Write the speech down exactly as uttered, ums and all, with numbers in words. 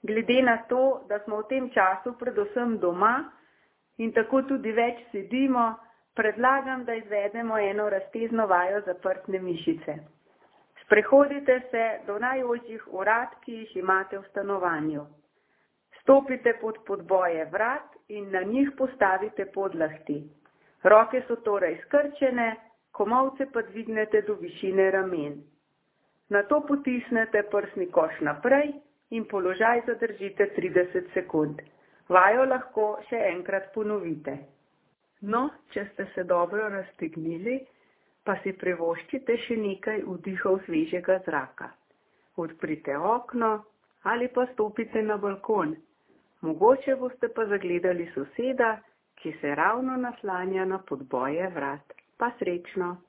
Glede na to, da smo v tem času predvsem doma in tako tudi več sedimo, predlagam, da izvedemo eno raztezno vajo za prsne mišice. Sprehodite se do najožjih vrat, ki jih imate v stanovanju. Stopite pod podboje vrat in na njih postavite podlahti. Roke so torej skrčene, komolce pa dvignete do višine ramen. Nato potisnete prsni koš naprej in položaj zadržite trideset sekund. Vajo lahko še enkrat ponovite. No, če ste se dobro raztegnili, pa si privoščite še nekaj vdihov svežega zraka. Odprite okno ali pa stopite na balkon. Mogoče boste pa zagledali soseda, ki se ravno naslanja na podboje vrat. Pa srečno!